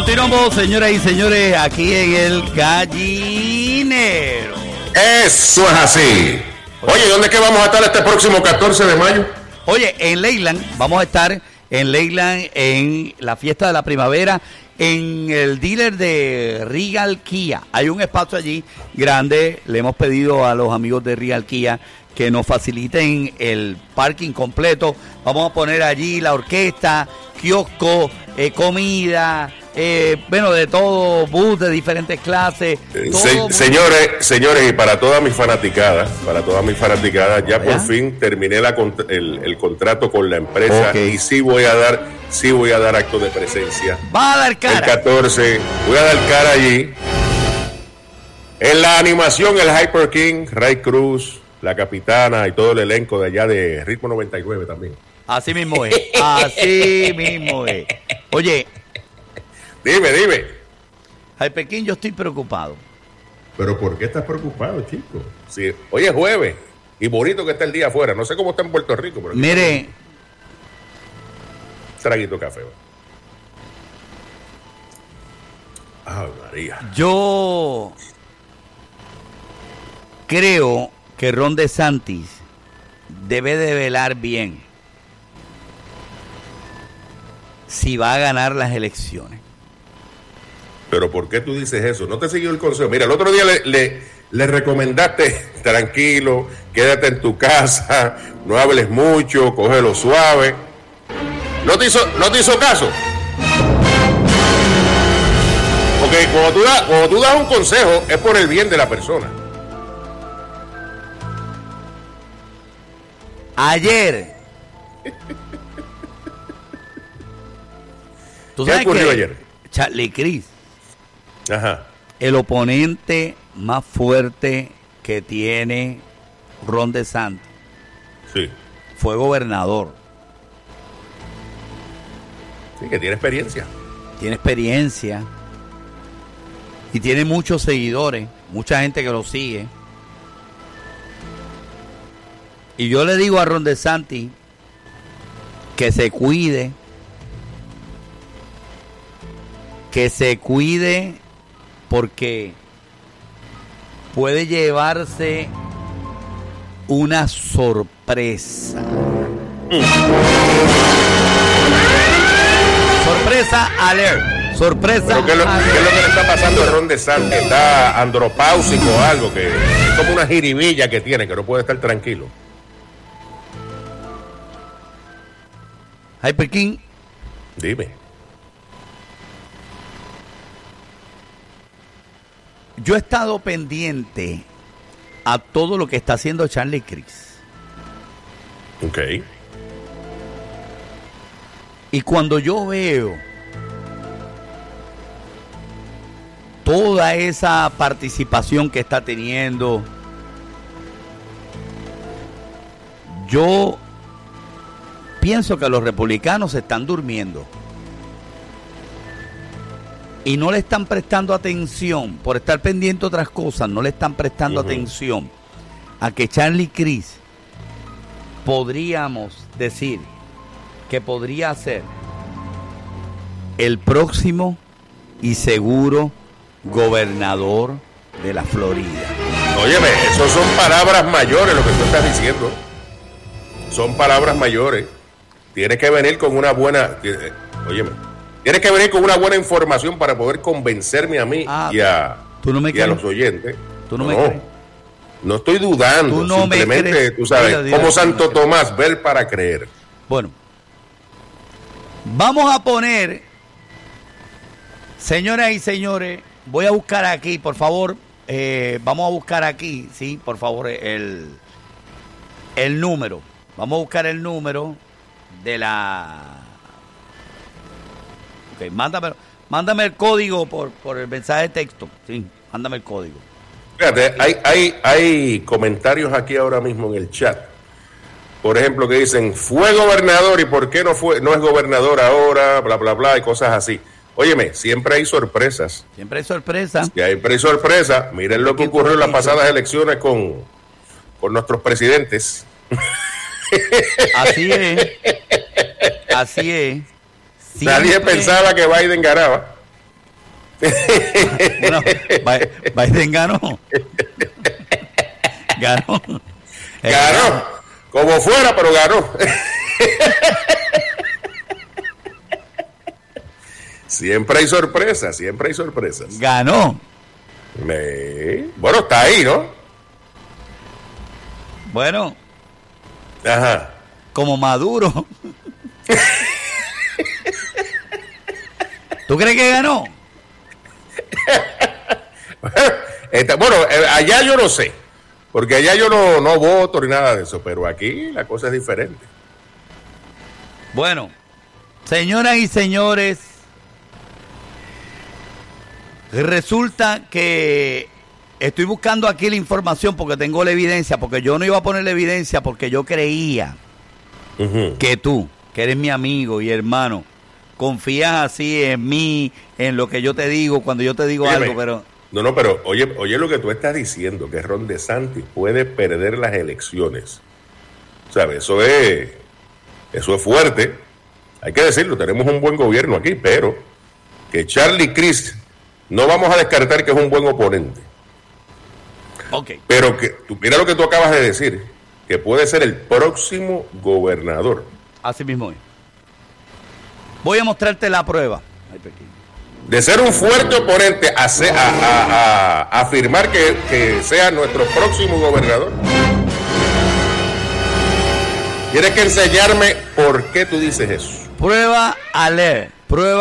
Continuamos, señoras y señores, aquí en el Gallinero. Eso es así. Oye, ¿dónde es que vamos a estar este próximo 14 de mayo? Oye, en Leyland, vamos a estar en Leyland en la fiesta de la primavera, en el dealer de Regal Kia. Hay un espacio allí grande, le hemos pedido a los amigos de Regal Kia que nos faciliten el parking completo. Vamos a poner allí la orquesta, kiosco, comida, bueno, de todo, bus de diferentes clases. Señores, y para todas mis fanaticadas, ya por fin terminé el contrato con la empresa, okay. Y sí voy a dar acto de presencia. Va a dar cara. El 14, voy a dar cara allí. En la animación, el Hyper King, Ray Cruz, la capitana y todo el elenco de allá de Ritmo 99 también. Así mismo es, así mismo es. Oye. Dime. Hyper King, yo estoy preocupado. ¿Pero por qué estás preocupado, chico? Sí, hoy es jueves y bonito que está el día afuera. No sé cómo está en Puerto Rico, pero... Mire. Traguito de café. Ay, María. Yo creo que Ron DeSantis debe de velar bien si va a ganar las elecciones. ¿Pero por qué tú dices eso? ¿No te siguió el consejo? Mira, el otro día le recomendaste, tranquilo, quédate en tu casa, no hables mucho, cógelo suave. ¿No te hizo caso? Porque cuando tú das un consejo es por el bien de la persona. Ayer. ¿Tú sabes qué ocurrió que ayer? Charlie Crist, ajá, el oponente más fuerte que tiene Ron DeSantis, sí, fue gobernador. Sí, que tiene experiencia. Tiene experiencia. Y tiene muchos seguidores, mucha gente que lo sigue. Y yo le digo a Ron DeSantis que se cuide. Que se cuide porque puede llevarse una sorpresa. Sorpresa alert. Sorpresa. ¿Pero qué es lo que le está pasando a Ron DeSantis? ¿Está andropáusico o algo? Que es como una jiribilla que tiene, que no puede estar tranquilo. Hyper King. Dime. Yo he estado pendiente a todo lo que está haciendo Charlie Crist. Ok. Y cuando yo veo toda esa participación que está teniendo, yo pienso que los republicanos se están durmiendo. Y no le están prestando atención, por estar pendiente a otras cosas, no le están prestando atención a que Charlie Crist, podríamos decir que podría ser el próximo y seguro gobernador de la Florida. Óyeme, eso son palabras mayores lo que tú estás diciendo. Son palabras mayores. Tienes que venir con una buena... Tienes que venir con una buena información para poder convencerme a mí y a los oyentes. ¿Tú no me crees? No estoy dudando. ¿Tú no simplemente, me crees? tú sabes, como Santo Tomás, ver para creer. Bueno, vamos a poner, señoras y señores, voy a buscar aquí, por favor, vamos a buscar aquí, sí, por favor, el número. Vamos a buscar el número de la... Ok, mándame el código por el mensaje de texto. Sí, mándame el código. Fíjate, hay comentarios aquí ahora mismo en el chat. Por ejemplo, que dicen, fue gobernador y por qué no es gobernador ahora, bla, bla, bla, y cosas así. Óyeme, siempre hay sorpresas. Siempre hay sorpresas. Siempre hay sorpresas. Miren lo que ocurrió en las pasadas elecciones con nuestros presidentes. Así es. Así es. Nadie pensaba que Biden ganaba. Bueno, Biden ganó. Ganó. Ganó. Como fuera, pero ganó. Siempre hay sorpresas, siempre hay sorpresas. Ganó. Bueno, está ahí, ¿no? Bueno. Ajá. Como Maduro. ¿Tú crees que ganó? Bueno, allá yo no sé, porque allá yo no voto ni nada de eso, pero aquí la cosa es diferente. Bueno, señoras y señores, resulta que estoy buscando aquí la información porque tengo la evidencia, porque yo no iba a poner la evidencia porque yo creía que tú, que eres mi amigo y hermano, confías así en mí, en lo que yo te digo, cuando yo te digo algo, pero... No, pero oye lo que tú estás diciendo, que Ron DeSantis puede perder las elecciones. ¿Sabes? Eso es fuerte. Hay que decirlo, tenemos un buen gobierno aquí, pero que Charlie Crist, no vamos a descartar que es un buen oponente. Ok. Pero que mira lo que tú acabas de decir, que puede ser el próximo gobernador. Así mismo es. Voy a mostrarte la prueba. De ser un fuerte oponente a afirmar que sea nuestro próximo gobernador. Tienes que enseñarme por qué tú dices eso. Prueba a leer.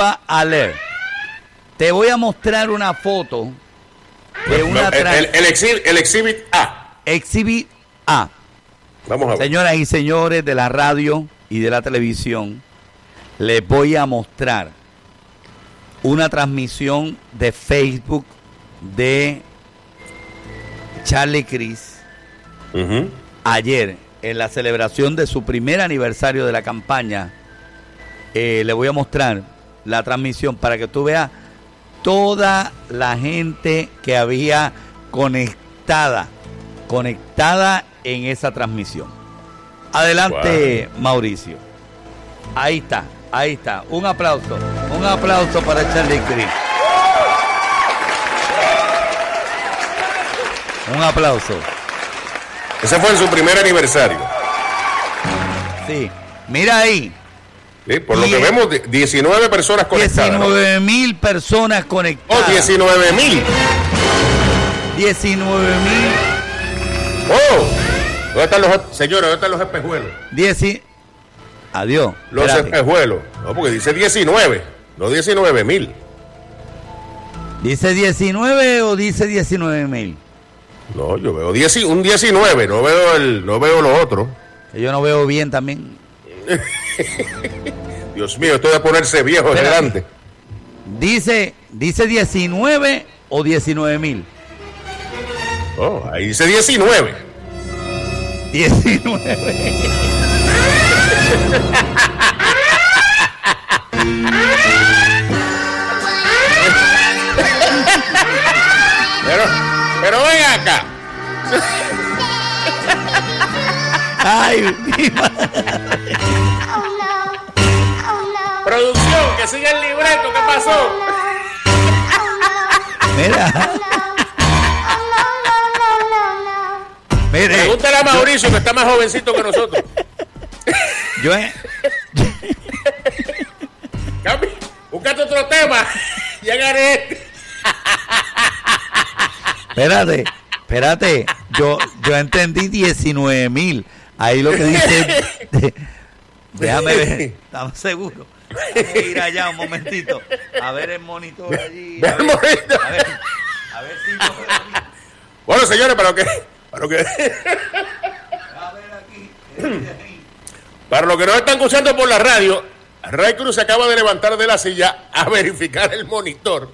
Te voy a mostrar una foto de una... el exhibit A. Exhibit A. Vamos a ver. Señoras y señores de la radio y de la televisión, les voy a mostrar una transmisión de Facebook de Charlie Crist ayer en la celebración de su primer aniversario de la campaña. Le voy a mostrar la transmisión para que tú veas toda la gente que había conectada en esa transmisión. Adelante, wow. Mauricio. Ahí está. Un aplauso para Charlie Crist. Un aplauso. Ese fue en su primer aniversario. Sí, mira ahí. Sí, por lo que vemos, 19 personas conectadas. 19,000 personas conectadas. Oh, 19,000. 19,000. Oh, ¿dónde están señores, dónde están los espejuelos? Adiós. Los espejuelos. No, porque dice 19, no 19,000. ¿Dice 19 o dice 19,000? No, yo veo un 19, no veo lo otro. Yo no veo bien también. Dios mío, esto de ponerse viejo delante. ¿Dice 19 o 19,000? Oh, ahí dice 19. 19. Pero ven acá. Ay, mi madre. Producción, que siga el libreto, ¿qué pasó? Mira. Mire, pregúntale a Mauricio, que está más jovencito que nosotros. Búscate otro tema. Llegaré. Espérate. Yo entendí 19,000. Ahí lo que dice. Déjame ver. ¿Estamos seguros? Vamos a ir allá un momentito. A ver el monitor allí. A ver si lo veo aquí. Bueno, señores, para que. A ver aquí. Para los que nos están escuchando por la radio, Ray Cruz se acaba de levantar de la silla a verificar el monitor.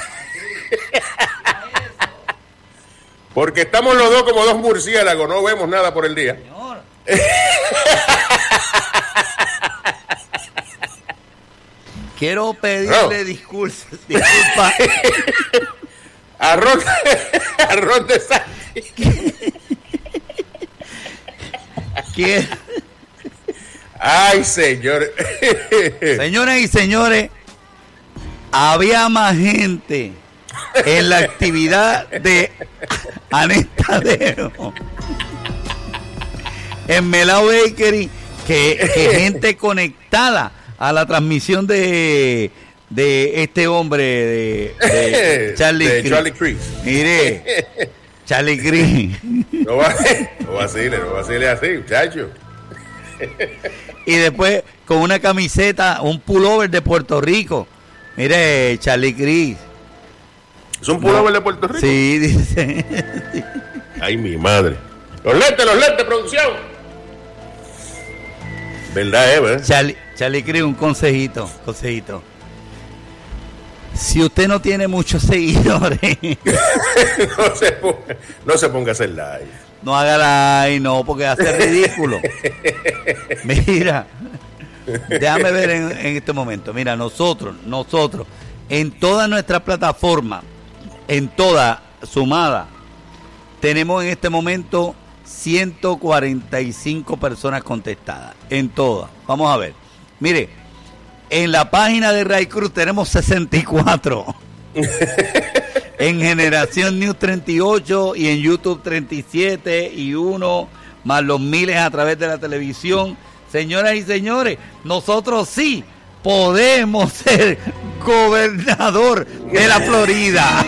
Porque estamos los dos como dos murciélagos, no vemos nada por el día. Señor. Quiero pedirle disculpas. A Ron DeSantis. Ay, señor. Señoras y señores, había más gente en la actividad de Anestadero en Melao Bakery que gente conectada a la transmisión de este hombre de Charlie Crease. Mire, Charlie Crease. No vacile así, muchacho. Y después con una camiseta, un pullover de Puerto Rico. Mire, Charlie Crease. ¿Es un pullover de Puerto Rico? Sí, dice. Ay, mi madre. Los lentes, producción. ¿Verdad, Charlie Crease, un consejito. Si usted no tiene muchos seguidores, no se ponga a hacer live. no haga live, no, porque hace ridículo. Mira, déjame ver en este momento. Mira, nosotros, en todas nuestras plataformas, en toda sumada, tenemos en este momento 145 personas contestadas. En todas. Vamos a ver. Mire, en la página de Ray Cruz tenemos 64. En Generación News 38 y en YouTube 37 y 1, más los miles a través de la televisión. Señoras y señores, nosotros sí podemos ser gobernador de la Florida.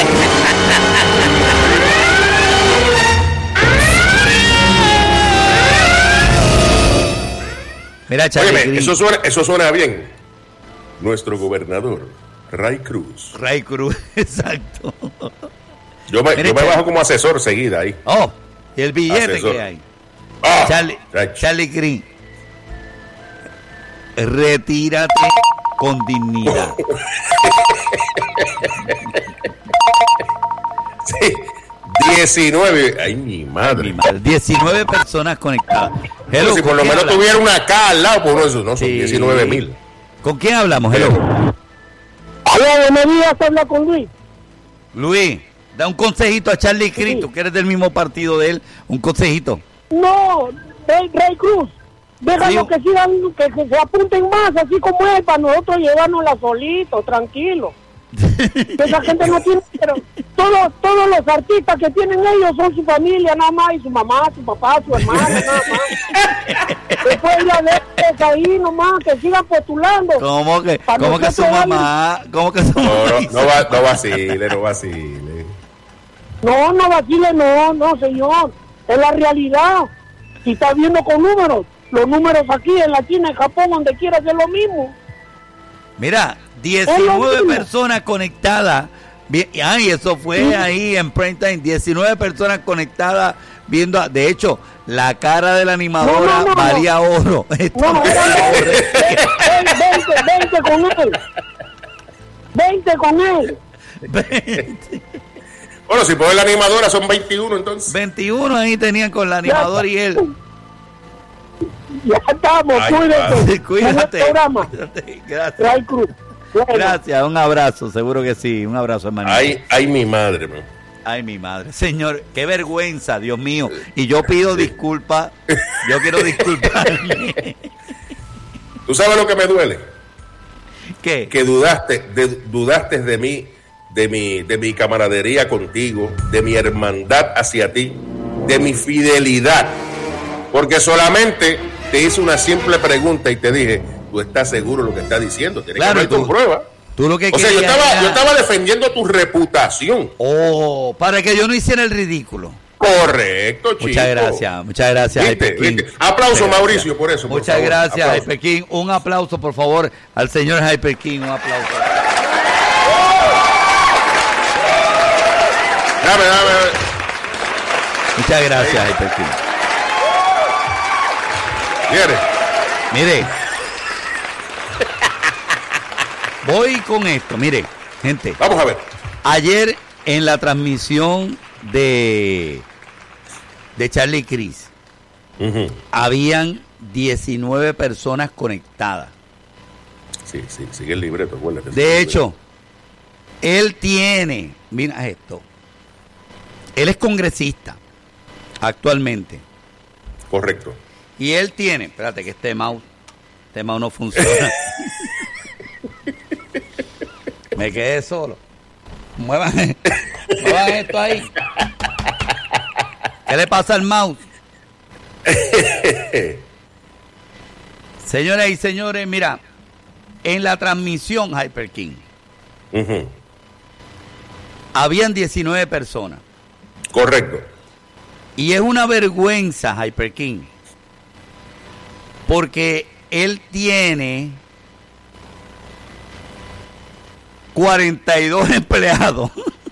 Mira, Óyeme, eso suena bien. Nuestro gobernador, Ray Cruz. Ray Cruz, exacto. Yo me bajo como asesor seguida ahí. Oh, y el billete asesor que hay. Charlie Green. Retírate con dignidad. Sí, 19. Ay, mi madre. 19 personas conectadas. Hello, si por lo menos tuviera una K al lado, por eso, no, son 19,000. ¿Con quién hablamos? Hello. Hola, buenos días, habla con Luis. Luis, da un consejito a Charlie Cruz, tú que eres del mismo partido de él, un consejito. No, Ray Cruz, déjalo que sigan, que se apunten más, así como él, para nosotros llevárnosla solitos, tranquilos. Esa gente no tiene, pero todos los artistas que tienen ellos son su familia nada más, y su mamá, su papá, su hermana, nada más. Después ya de ahí nomás, que sigan postulando. ¿Cómo que su mamá? ¿Cómo que su mamá? No vacile. No vacile, no, señor. Es la realidad. Si está viendo con números, los números aquí en la China, en Japón, donde quiera, es lo mismo. Mira, 19 personas conectadas. Ay, eso fue ahí en prime time. 19 personas conectadas viendo. De hecho, la cara de la animadora valía oro. Vente con él. 20 con él. 20. Bueno, si por la animadora son 21 entonces. 21 ahí tenían con la animadora y él. Ya estamos, cuídate. Gracias. Ray Cruz. Gracias, un abrazo, seguro que sí, un abrazo, hermano. Ay, mi madre, man. Ay, mi madre. Señor, qué vergüenza, Dios mío. Y yo pido disculpas, yo quiero disculparme. ¿Tú sabes lo que me duele? ¿Qué? Que dudaste de mí, de mi camaradería contigo, de mi hermandad hacia ti, de mi fidelidad. Porque solamente te hice una simple pregunta y te dije, ¿tú estás seguro de lo que estás diciendo? Tienes que ver con prueba. Tú lo que o sea, yo estaba defendiendo tu reputación. Oh, para que yo no hiciera el ridículo. Correcto, chico. Muchas gracias, ¿Viste? Aplauso, Mauricio, por eso. Muchas gracias, Hyper King. Un aplauso, por favor, al señor Hyper King. Un aplauso. Dame. Muchas gracias, Hyper King. Mire. Voy con esto, mire, gente. Vamos a ver. Ayer en la transmisión de Charlie Cruz, habían 19 personas conectadas. Sí, sigue el libreto, acuérdate. De hecho, él tiene, mira esto, él es congresista actualmente. Correcto. Y él tiene, espérate que este mouse no funciona. Me quedé solo. Muevan esto ahí. ¿Qué le pasa al mouse? Señoras y señores, mira, en la transmisión Hyper King habían 19 personas. Correcto. Y es una vergüenza, Hyper King, porque él tiene 42 empleados.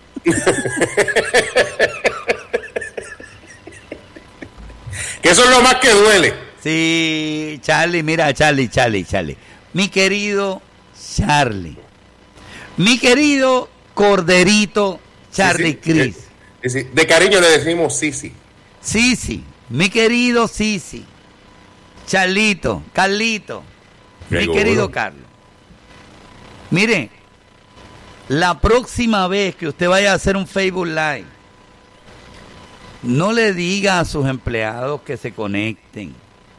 Que eso es lo más que duele. Sí, Charlie, mira, Charlie. Mi querido Charlie. Mi querido Corderito Charlie Cris. Sí. De cariño le decimos Sisi. Sisi, mi querido Sisi. Carlito, mi querido Carlos. Mire, la próxima vez que usted vaya a hacer un Facebook Live, no le diga a sus empleados que se conecten.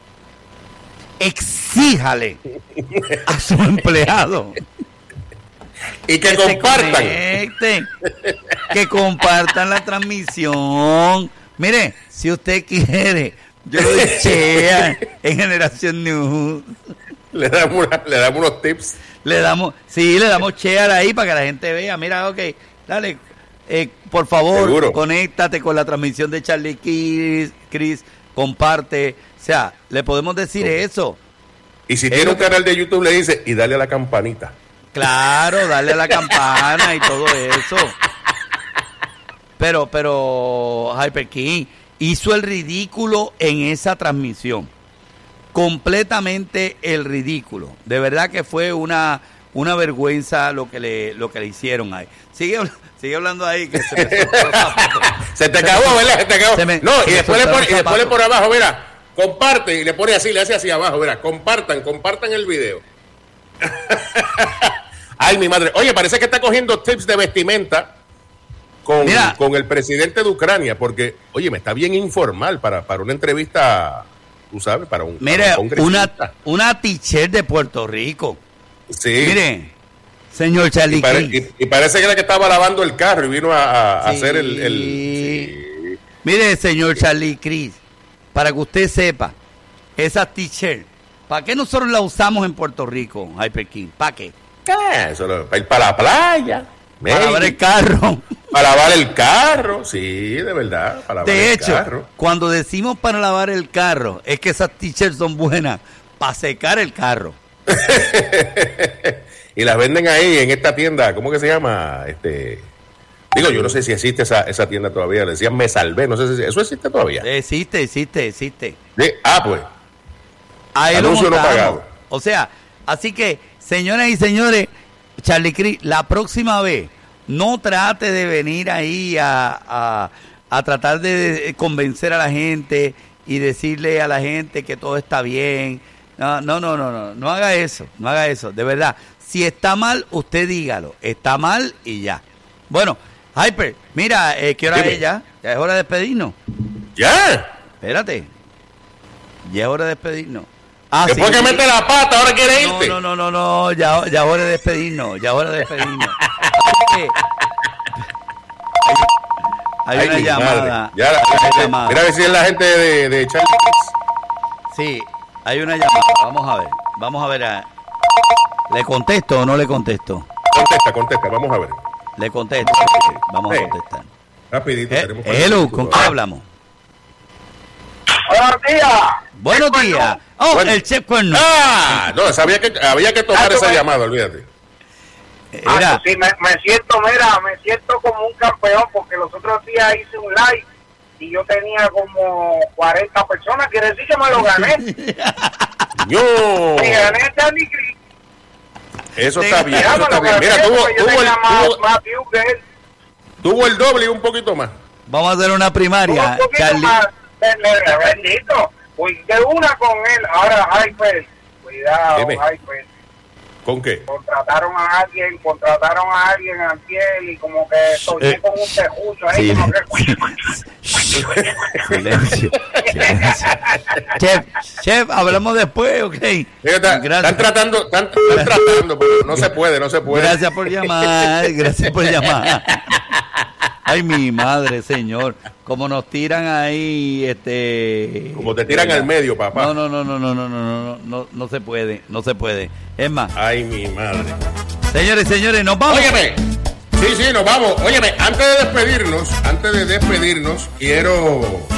Exíjale a sus empleados y que compartan. Que compartan la transmisión. Mire, si usted quiere, yo lo dije en Generación News. Le damos unos tips. Le damos share ahí para que la gente vea. Mira, ok, dale, por favor, seguro, conéctate con la transmisión de Charlie Cris, comparte. O sea, le podemos decir eso. Y si tiene un canal de YouTube, le dice, y dale a la campanita. Claro, dale a la campana y todo eso. Pero Hyper King hizo el ridículo en esa transmisión. Completamente el ridículo. De verdad que fue una vergüenza lo que le hicieron ahí. Sigue hablando ahí que se me soltó los zapatos. Se te acabó, ¿verdad? Se te acabó. Y después le por abajo, mira, comparte, y le pone así, le hace hacia abajo, mira, compartan el video. Ay, mi madre. Oye, parece que está cogiendo tips de vestimenta con el presidente de Ucrania, porque, oye, me está bien informal para una entrevista, tú sabes, para un congresista. Una t-shirt de Puerto Rico. Sí. Mire, señor Charlie Cris. Y parece que era que estaba lavando el carro y vino a hacer el sí. Mire, señor Charlie Cris, para que usted sepa, esas t-shirts, ¿para qué nosotros las usamos en Puerto Rico, Hyper King? ¿Para qué? Para ir para la playa. Para lavar el carro. Para lavar el carro, sí, de verdad. Para lavar de el hecho, carro. Cuando decimos para lavar el carro, es que esas t-shirts son buenas para secar el carro. Y las venden ahí en esta tienda, ¿cómo que se llama? Digo, yo no sé si existe esa tienda todavía. Le decían Me Salvé, no sé si eso existe todavía. Existe. Sí, pues. Ahí anuncio no pagado. O sea, así que, señoras y señores, Charlie Cris, la próxima vez no trate de venir ahí a tratar de convencer a la gente y decirle a la gente que todo está bien. No haga eso, de verdad. Si está mal, usted dígalo, está mal y ya. Bueno, Hyper, mira, ¿qué hora es ya? Ya es hora de despedirnos. ¿Ya? Espérate, ya es hora de despedirnos. Después que mete la pata, ahora quiere irte. No, ya es hora de despedirnos, Hay una llamada. Mira a ver si es la gente de Charlie Cris. Sí, hay una llamada, vamos a ver. ¿Le contesto o no le contesto? Contesta, vamos a ver. Le contesto, vamos a contestar. Rapidito. Hello, ¿con quién hablamos? Buenos días. Buenos días. Bueno. El chef Cuerno. No, había que tomar esa llamada, olvídate. Sí, me siento como un campeón porque los otros días hice un live y yo tenía como 40 personas, quiere decir que me lo gané. Me gané a Charlie Cris. Eso está bien, Mira, tuvo el doble y un poquito más. Vamos a hacer una primaria, Charlie. Bendito. Pues de una con él. Ahora, Hyper, cuidado, Hyper. ¿Con qué? Contrataron a alguien antier y como que soñé con un tejucho ahí. Sí. Silencio. Chef, hablamos después, ok. Están tratando, pero no se puede. Gracias por llamar. Ay, mi madre, señor. Como nos tiran ahí, Como te tiran al medio, papá. No se puede. Es más. Ay, mi madre. Señores, nos vamos. Óyeme. Sí, nos vamos. Óyeme, antes de despedirnos, quiero